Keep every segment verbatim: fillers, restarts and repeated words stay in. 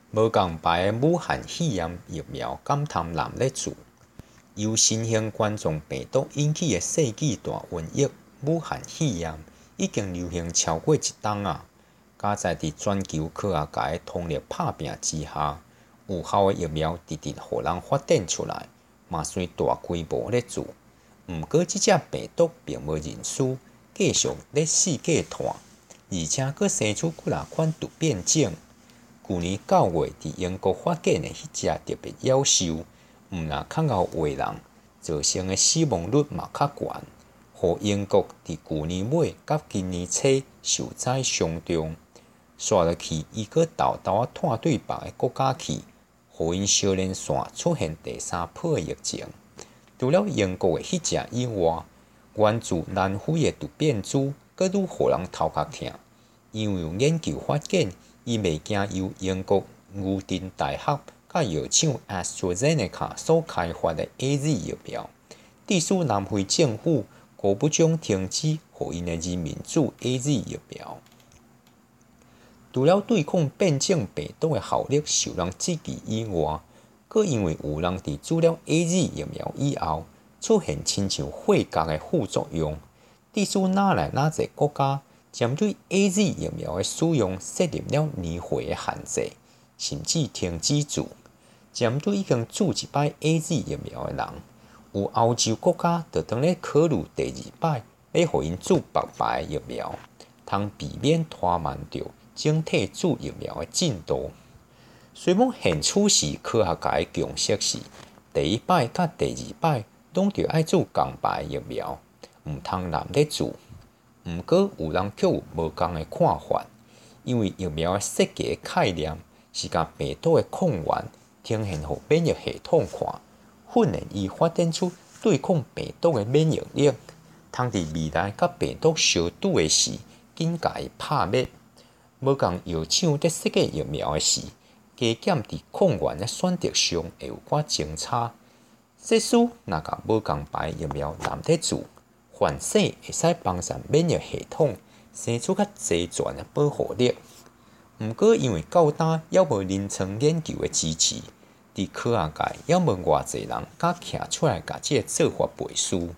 无共牌的武汉肺炎疫苗敢通蓝咧做？由新型冠状病毒引起的世纪大瘟疫武汉肺炎已经流行超过一冬啊！加在伫全球科学界的通力拍拼之下，有效的疫苗直直互人发展出来，嘛算大规模咧做。毋过，即只病毒并无认输，继续咧世界传，而且佫生出几若款突变种。去年九月伫英国发现的迄只特别夭寿，毋若较熬活人，造成的死亡率嘛较悬，互英国伫去年尾甲今年初受灾伤重。刷落去，伊佫豆豆啊拖对别个国家去，互因小连线出现第三波的疫情。除了英国的迄只以外，源自南非的突变株佫愈互人头壳疼，因为有研究发现，伊未惊由英国牛津大学甲药厂 AstraZeneca 所开发的 A Z 疫苗，致使南非政府国不将停止互因的人民注 A Z 疫苗。除了对抗变种病毒的效力受人质疑以外，佫因为有人伫注了 A Z 疫苗以后，出现亲像肺角的副作用，致使哪来哪侪国家针对 A Z 疫苗的使用设立了年岁的限制，甚至停止注。针对已经注一摆 A Z 疫苗的人，有欧洲国家就当咧考虑第二摆要互因注别牌疫苗，通避免拖慢着整体注疫苗的进度。虽讲现此时科学界的共识是，第一摆甲第二摆拢着爱注共牌疫苗，毋通蓝咧注。毋过有人却有无共的看法，因为疫苗的设计的概念是甲病毒的抗原呈现互免疫系统看，训练伊发展出对抗病毒的免疫力，通伫未来甲病毒相拄的时，紧甲伊拍灭。无共药厂伫设计疫苗的时，加减伫抗原的选择上会有寡争差。即使若甲无共牌疫苗蓝咧注，反正会使帮助免疫系统生出较齐全的保护力。毋过，因为到今还无临床研究的支持，伫科学界还无偌济人敢徛出来甲即个做法背书。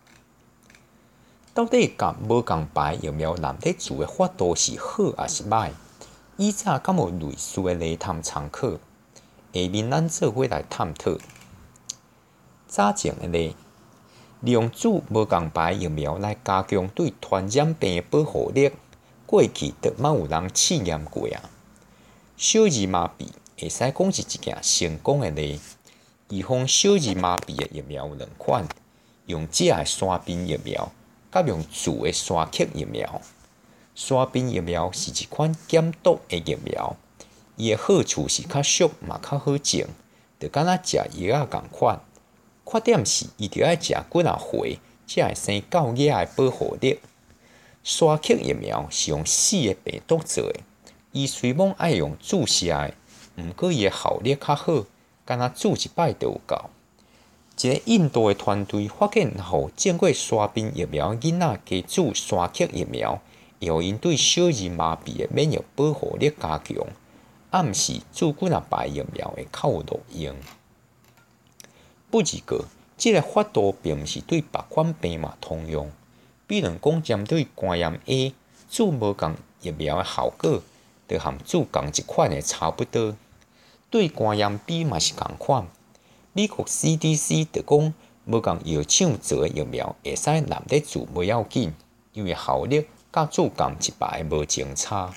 到底甲无共牌疫苗蓝咧注的法度是好还是歹？以下敢有类似的例探参考？下面咱做伙来探讨。早前的例，利用注无共牌疫苗来加强对传染病的保护力，过去就嘛有人试验过啊。小儿麻痹会使讲是一件成功的例。预防小儿麻痹的疫苗有两款，用食的沙宾疫苗，甲用注的沙克疫苗。沙宾疫苗是一款减毒的疫苗，伊的好处是较俗嘛较好种，就敢若食药仔共款。缺点是伊着爱食几若回，才会生够野的保护力。沙克疫苗是用死的病毒做的，伊虽讲爱用注射的，毋过伊的效力较好，敢若注一摆就有够。一个印度的团队发现，互种过沙宾疫苗囡仔加注沙克疫苗，会互因对小儿麻痹的免疫保护力加强。暗示注几若排疫苗会较有路用。不过，这个法度并毋是对别款病嘛通用。比如讲，针对肝炎 A， 注无共疫苗的效果，就含注共一款的差不多。对肝炎 B 嘛是共款。美国 C D C 就讲，无共药厂做的疫苗会使蓝咧注袂要紧，因为效力甲注共一排无争差。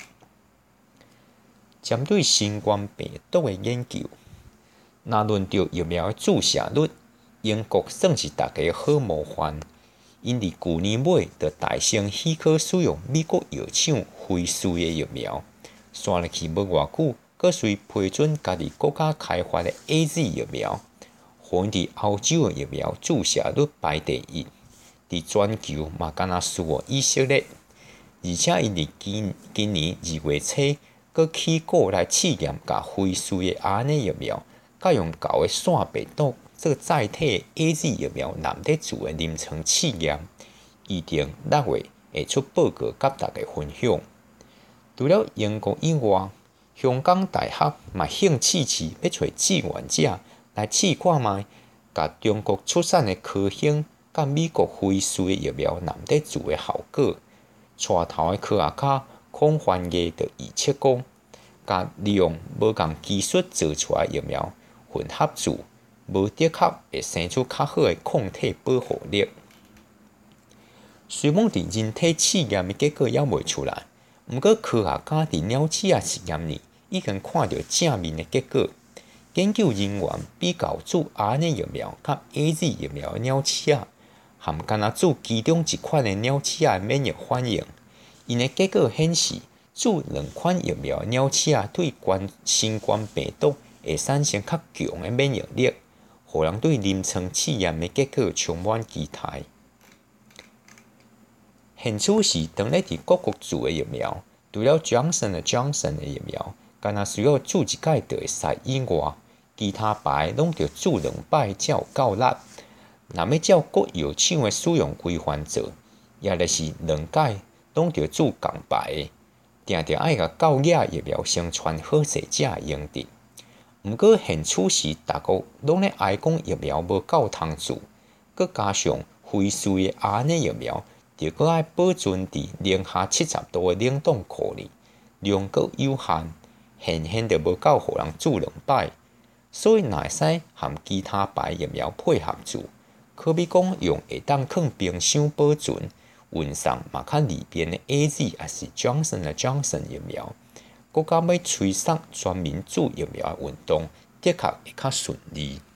针对新冠病毒的研究，若论到疫苗的注射率，英国算是大家好模范。因伫去年尾就大声许可使用美国药厂辉瑞的疫苗，刷落去无偌久，阁随批准家己国家开发的 A Z 疫苗，互因伫欧洲的疫苗注射率排第一，伫全球嘛敢若输予以色列。而且因伫今今年二月初，阁起股来试验甲辉瑞的 R N A 疫苗，甲用旧的腺病毒做载体 A Z 疫苗蓝咧注的临床试验，预定六月会出报告甲大家分享。除了英国以外， 香港大学嘛兴试试要找志愿者来试看卖，甲中国出产的科兴甲美国辉瑞疫苗南得住的效果。带头的科学家孔繁毅就预测讲，甲利用无共技术做出来疫苗混合住，无的确会生出较好的抗体保护力。虽然伫人体试验的结果还未出来，毋过科学家伫鸟鼠仔实验里已经看到正面的结果。研究人员比较做 R N A 疫苗甲 A Z 疫苗的鸟鼠仔，含干若做其中一款的鸟鼠仔的免疫反应。因的结果显示，做两款疫苗的鸟鼠仔对冠新冠病毒会产生较强的免疫力，互人对临床试验的结果充满期待。现此时当咧伫各国做的疫苗，除了 Johnson and Johnson 的疫苗，干若需要做一届就会使以外，其他牌拢着做两摆才有够力。若要照各药厂的使用规范做，也就是两届拢着做共牌，定定爱甲高野疫苗宣传好势才会用得。毋过现此时，大国拢咧哀讲疫苗无够通做，佮加上辉瑞的 R N A 疫苗，着佮爱保存伫零下七十度的冷冻库里，量佮有限，现现着无够互人做两摆，所以若会使含其他牌疫苗配合做，可比讲用会当放冰箱保存，运送嘛较利便的 A Z 也是 Johnson and Johnson 疫苗，佮甲要催送全民做疫苗的运动，的确会较顺利。